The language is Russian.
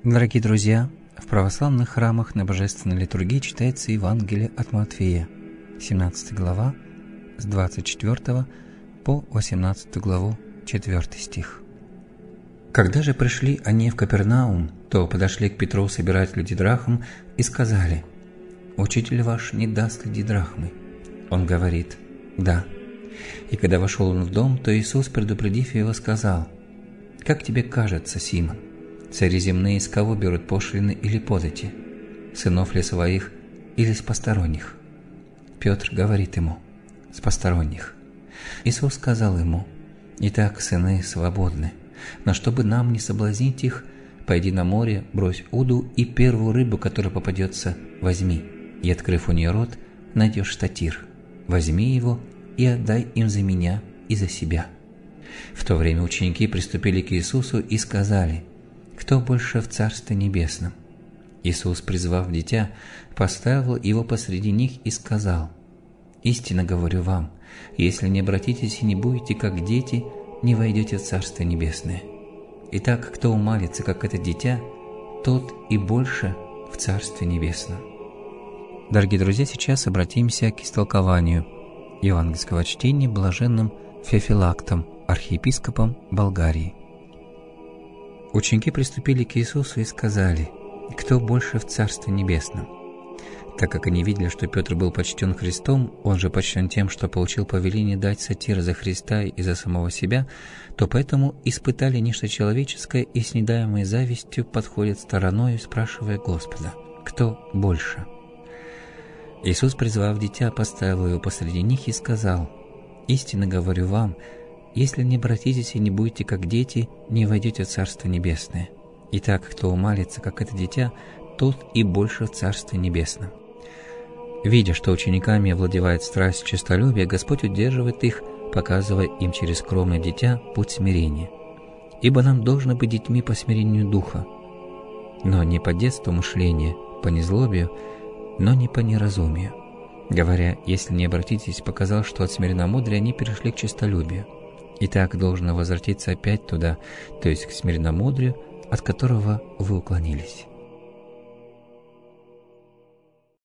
Дорогие друзья, в православных храмах на Божественной литургии читается Евангелие от Матфея, 17 глава, с 24 по 18 главу, 4 стих. Когда же пришли они в Капернаум, то подошли к Петру собирателю дидрахм и сказали: «Учитель ваш не даст ли дидрахмы?» Он говорит: «Да». И когда вошел он в дом, то Иисус, предупредив его, сказал: «Как тебе кажется, Симон, цари земные с кого берут пошлины или подати? Сынов ли своих или с посторонних?» Петр говорит ему: «С посторонних». Иисус сказал ему: «Итак, сыны свободны, но чтобы нам не соблазнить их, пойди на море, брось уду, и первую рыбу, которая попадется, возьми, и, открыв у нее рот, найдешь статир. Возьми его и отдай им за меня и за себя». В то время ученики приступили к Иисусу и сказали: «Кто больше в Царстве Небесном?» Иисус, призвав дитя, поставил его посреди них и сказал: «Истинно говорю вам, если не обратитесь и не будете как дети, не войдете в Царство Небесное. Итак, кто умалится, как это дитя, тот и больше в Царстве Небесном». Дорогие друзья, сейчас обратимся к истолкованию евангельского чтения блаженным Феофилактом, архиепископом Болгарии. Ученики приступили к Иисусу и сказали: «Кто больше в Царстве Небесном?» Так как они видели, что Петр был почтен Христом, он же почтен тем, что получил повеление дать сатир за Христа и за самого себя, то поэтому испытали нечто человеческое и с недаемой завистью подходят стороною, спрашивая Господа: «Кто больше?» Иисус, призвав дитя, поставил его посреди них и сказал: «Истинно говорю вам, если не обратитесь и не будете как дети, не войдете в Царство Небесное. Итак, кто умалится, как это дитя, тот и больше в Царстве Небесном». Видя, что учениками овладевает страсть честолюбия, Господь удерживает их, показывая им через скромное дитя путь смирения. Ибо нам должно быть детьми по смирению духа, но не по детству мышления, по незлобию, но не по неразумию. Говоря: «Если не обратитесь», показал, что от смиренномудрия они перешли к честолюбию. Итак, должно возвратиться опять туда, то есть к смиренномудрию, от которого вы уклонились.